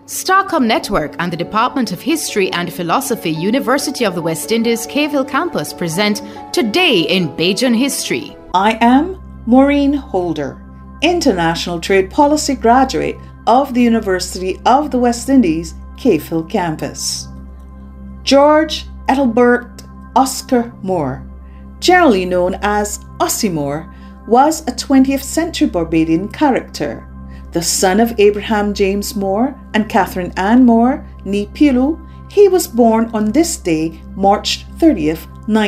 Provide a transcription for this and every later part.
Starcom Network and the Department of History and Philosophy, University of the West Indies, Cave Hill Campus present Today in Bajan History. I am Maureen Holder, International Trade Policy graduate of the University of the West Indies, Cave Hill Campus. George Ethelbert Oscar Moore, generally known as Ossie Moore, was a 20th century Barbadian character. The son of Abraham James Moore and Catherine Ann Moore, née Pilu, he was born on this day, March 30th,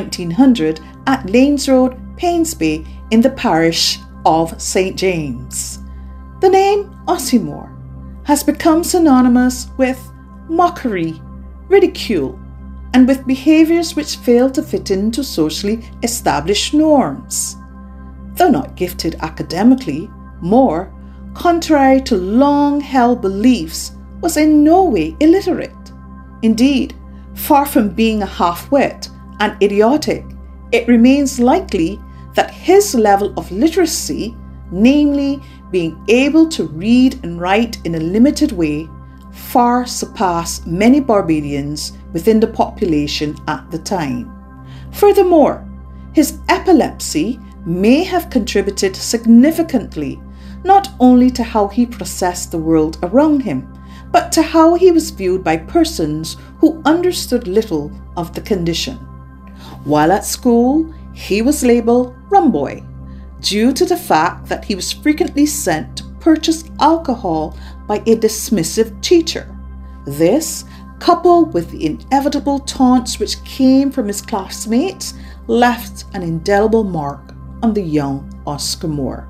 1900, at Lanes Road, Painsbay, in the parish of St. James. The name Ossie Moore has become synonymous with mockery, ridicule, and with behaviours which fail to fit into socially established norms. Though not gifted academically, Moore, contrary to long-held beliefs, was in no way illiterate. Indeed, far from being a half-wit and idiotic, it remains likely that his level of literacy, namely being able to read and write in a limited way, far surpassed many Barbadians within the population at the time. Furthermore, his epilepsy may have contributed significantly not only to how he processed the world around him, but to how he was viewed by persons who understood little of the condition. While at school, he was labelled Rumboy, due to the fact that he was frequently sent to purchase alcohol by a dismissive teacher. This, coupled with the inevitable taunts which came from his classmates, left an indelible mark on the young Oscar Moore.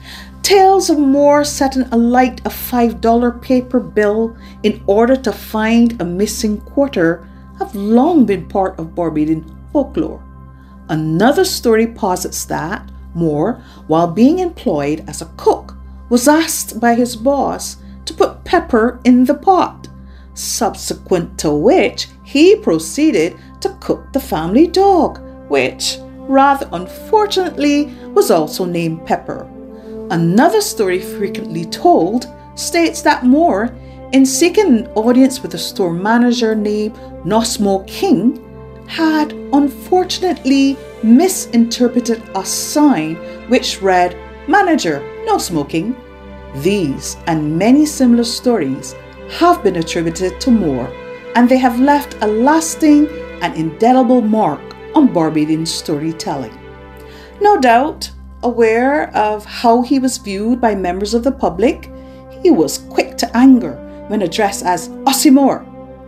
Tales of Moore setting alight a $5 paper bill in order to find a missing quarter have long been part of Barbadian folklore. Another story posits that Moore, while being employed as a cook, was asked by his boss to put pepper in the pot, subsequent to which he proceeded to cook the family dog, which, rather unfortunately, was also named Pepper. Another story frequently told states that Moore, in seeking an audience with a store manager named Nosmo King, had unfortunately misinterpreted a sign which read, "Manager, no smoking." These and many similar stories have been attributed to Moore, and they have left a lasting and indelible mark on Barbadian storytelling. No doubt, aware of how he was viewed by members of the public, he was quick to anger when addressed as Ossie Moore.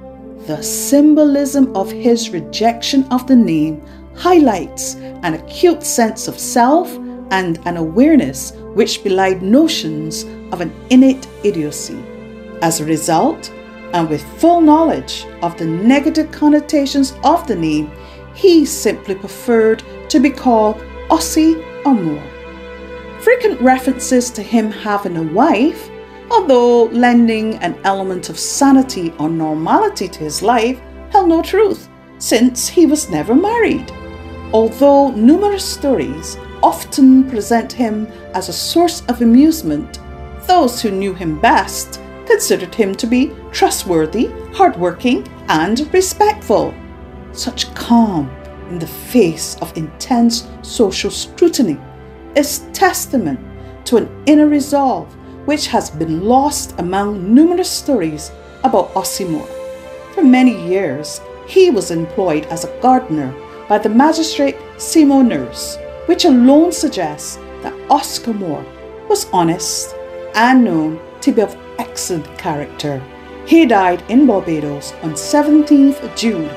The symbolism of his rejection of the name highlights an acute sense of self and an awareness which belied notions of an innate idiocy. As a result, and with full knowledge of the negative connotations of the name, he simply preferred to be called Ossie or Moore. Frequent references to him having a wife, although lending an element of sanity or normality to his life, held no truth, since he was never married. Although numerous stories often present him as a source of amusement, those who knew him best considered him to be trustworthy, hardworking, and respectful. Such calm in the face of intense social scrutiny is testament to an inner resolve which has been lost among numerous stories about Ossie Moore. For many years, he was employed as a gardener by the magistrate Simo Nurse, which alone suggests that Oscar Moore was honest and known to be of excellent character. He died in Barbados on 17th June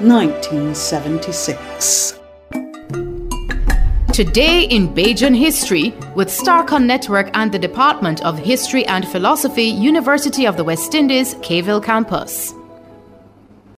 1976. Today in Bajan History with Starcom Network and the Department of History and Philosophy, University of the West Indies, Cave Hill Campus.